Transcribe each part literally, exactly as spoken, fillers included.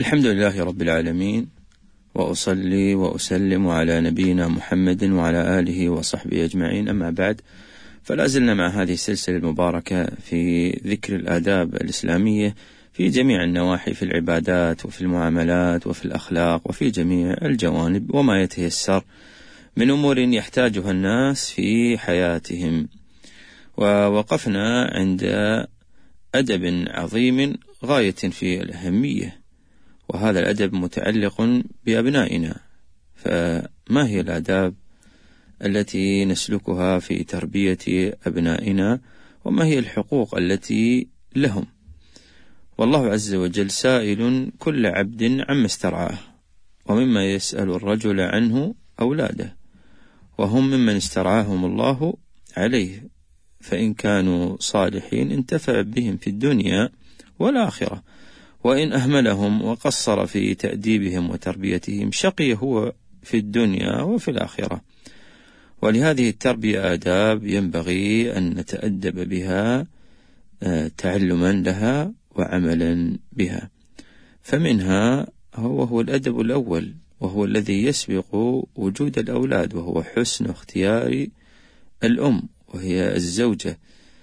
الحمد لله رب العالمين، وأصلي وأسلم على نبينا محمد وعلى آله وصحبه أجمعين، أما بعد، فلا زلنا مع هذه السلسلة المباركة في ذكر الآداب الإسلامية في جميع النواحي، في العبادات وفي المعاملات وفي الأخلاق وفي جميع الجوانب وما يتيسر من أمور يحتاجها الناس في حياتهم. ووقفنا عند أدب عظيم غاية في الأهمية، وهذا الأدب متعلق بأبنائنا. فما هي الآداب التي نسلكها في تربية أبنائنا، وما هي الحقوق التي لهم؟ والله عز وجل سائل كل عبد عما استرعاه، ومما يسأل الرجل عنه أولاده، وهم ممن استرعاهم الله عليه، فإن كانوا صالحين انتفع بهم في الدنيا والآخرة، وإن أهملهم وقصر في تأديبهم وتربيتهم شقي هو في الدنيا وفي الآخرة. ولهذه التربية آداب ينبغي أن نتأدب بها تعلما لها وعملا بها. فمنها هو هو الأدب الأول، وهو الذي يسبق وجود الأولاد، وهو حسن اختيار الأم وهي الزوجة.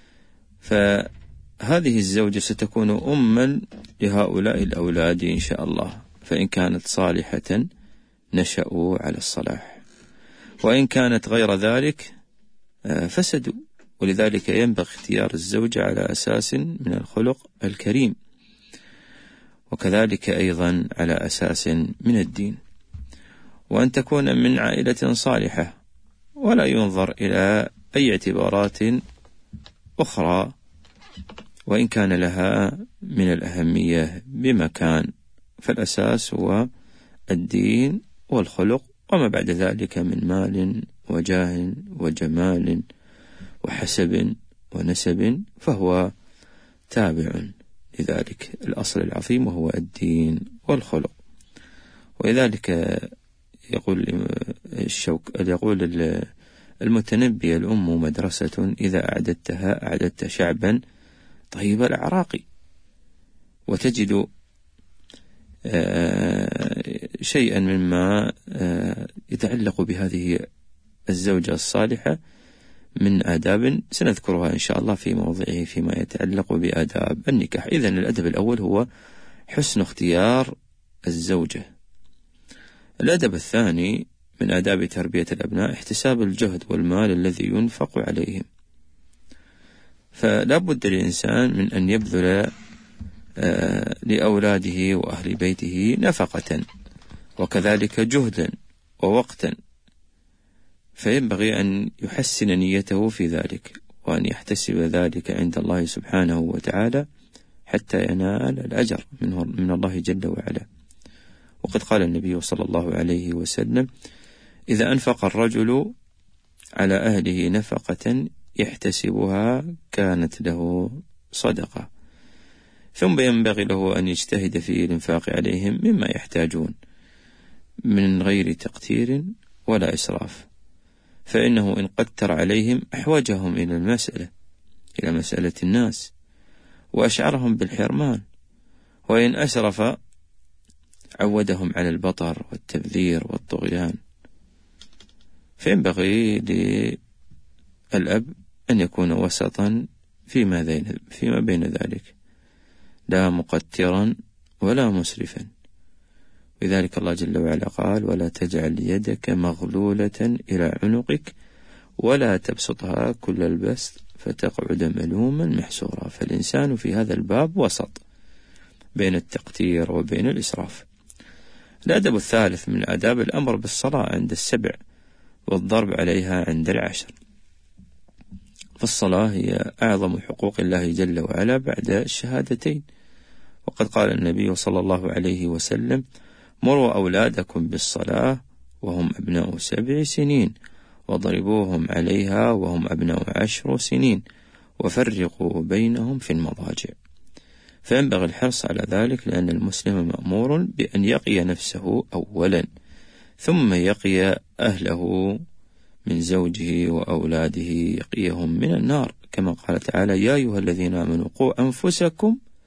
فهذه الزوجة ستكون أما لهؤلاء الأولاد إن شاء الله، فإن كانت صالحة نشأوا على الصلاح، وإن كانت غير ذلك فسدوا. ولذلك ينبغي اختيار الزوجة على أساس من الخلق الكريم، وكذلك أيضا على أساس من الدين، وأن تكون من عائلة صالحة، ولا ينظر إلى أي اعتبارات أخرى وإن كان لها من الأهمية بمكان. فالأساس هو الدين والخلق، وما بعد ذلك من مال وجاه وجمال وحسب ونسب فهو تابع لذلك الأصل العظيم، وهو الدين والخلق. ولذلك يقول الشوك يقول المتنبي: الأم مدرسة إذا أعددتها أعددت شعبا طيب الأعراق. وتجد شيئا مما يتعلق بهذه الزوجة الصالحة من آداب سنذكرها إن شاء الله في موضعه فيما يتعلق بآداب النكاح. إذن الأدب الأول هو حسن اختيار الزوجة. الأدب الثاني من آداب تربية الأبناء احتساب الجهد والمال الذي ينفق عليهم. فلا بد للإنسان من أن يبذل آه لأولاده وأهل بيته نفقة، وكذلك جهدا ووقتا، فينبغي أن يحسن نيته في ذلك، وأن يحتسب ذلك عند الله سبحانه وتعالى حتى ينال الأجر منه من الله جل وعلا. وقد قال النبي صلى الله عليه وسلم: إذا أنفق الرجل على أهله نفقة يحتسبها كانت له صدقة. ثم ينبغي له أن يجتهد في الإنفاق عليهم مما يحتاجون من غير تقتير ولا إسراف، فإنه إن قتر عليهم أحوجهم إلى المسألة إلى مسألة الناس وأشعرهم بالحرمان، وإن أسرف عودهم على البطر والتبذير والطغيان. فينبغي للأب أن يكون وسطا فيما, فيما بين ذلك، لا مقترا ولا مسرفا. لذلك الله جل وعلا قال: ولا تجعل يدك مغلولة إلى عنقك ولا تبسطها كل البسط فتقعد ملوما محسورا. فالإنسان في هذا الباب وسط بين التقتير وبين الإسراف. الأدب الثالث من آداب الأمر بالصلاة عند السبع والضرب عليها عند العشر. فالصلاة هي أعظم حقوق الله جل وعلا بعد الشهادتين، وقد قال النبي صلى الله عليه وسلم: مروا أولادكم بالصلاة وهم أبناء سبع سنين، وضربوهم عليها وهم أبناء عشر سنين، وفرقوا بينهم في المضاجع. فينبغي الحرص على ذلك، لأن المسلم مأمور بأن يقي نفسه أولا، ثم يقي أهله من زوجه وأولاده، يقيهم من النار، كما قال تعالى: يا أيها الذين آمنوا قوا أنفسكم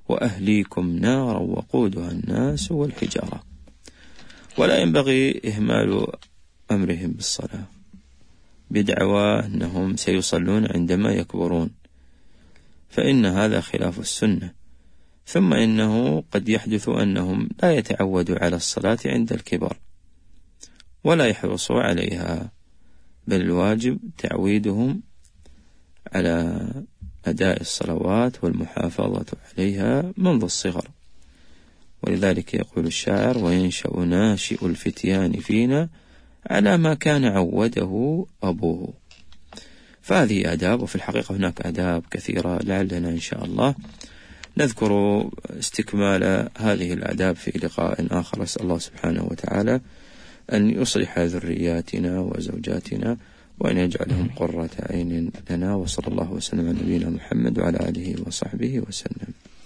وأهليكم نارا وقودها الناس والحجارة. ولا ينبغي إهمال أمرهم بالصلاة بدعوى أنهم سيصلون عندما يكبرون، فإن هذا خلاف السنة. ثم إنه قد يحدث أنهم لا يتعودوا على الصلاة عند الكبر ولا يحرصوا عليها، بل الواجب تعويدهم على أداء الصلوات والمحافظة عليها منذ الصغر. ولذلك يقول الشاعر: وينشأ ناشئ الفتيان فينا على ما كان عوده أبوه. فهذه آداب، وفي الحقيقة هناك آداب كثيرة، لعلنا إن شاء الله نذكر استكمال هذه الآداب في لقاء آخر. أسأل الله سبحانه وتعالى أن يصلح ذرياتنا وزوجاتنا وأن يجعلهم قرة عين لنا، وصلى الله وسلم على نبينا محمد وعلى آله وصحبه وسلم.